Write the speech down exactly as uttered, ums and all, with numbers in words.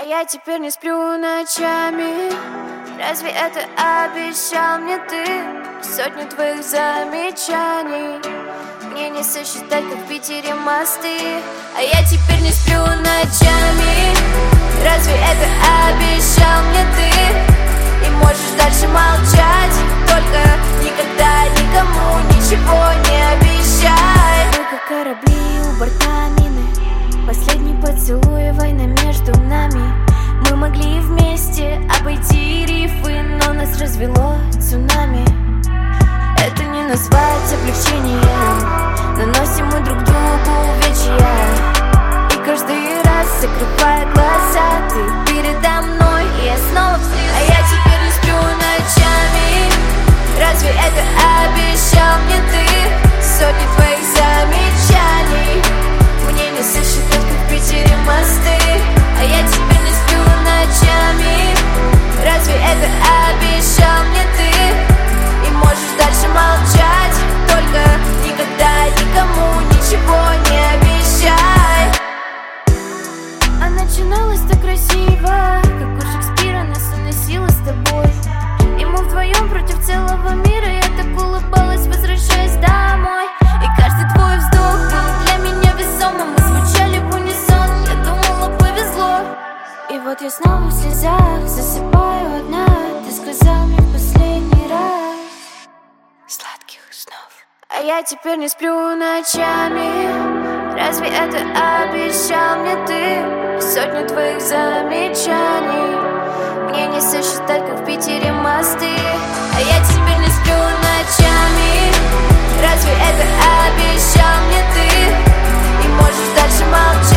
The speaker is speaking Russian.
я теперь не сплю ночами. Разве это обещал мне ты? Сотни твоих замечаний мне не сосчитать, как в Питере мосты. А я теперь не сплю ночами. Разве это обещал мне ты? И можешь дальше молчать, только никогда никому ничего не обещай. Мы как корабли у борта мины, последний поцелуй, война между нами. Мы могли вместе обойти рифы, но нас развело цунами. Это не назвать облегчением, наносим мы друг другу увечья. И каждый раз, закрывая глаза, ты передо мной, и я снова в слезах. А я теперь не сплю ночами. Разве это обещал мне ты? Сотни твоих замечаний мне не сосчитать, как в Питере мосты. А я теперь не сплю ночами. Разве это обещал мне ты? И можешь дальше молчать, только никогда никому ничего не обещай. А начиналось так красиво, как у Шекспира нас уносило с тобой. И мы вдвоем против целого мира. Я так улыбалась, возвращаясь домой. И каждый твой вздох был для меня весомым. Мы звучали в унисон, я думала, повезло. И вот я снова в слезах, засыпаю одна. Ты сказал мне в последний раз сладких снов. А я теперь не сплю ночами. Разве это обещал мне ты? Сотни твоих замечаний мне не сосчитать, как в Питере мосты. А я теперь не сплю ночами. Разве это обещал мне ты? И можешь дальше молчать.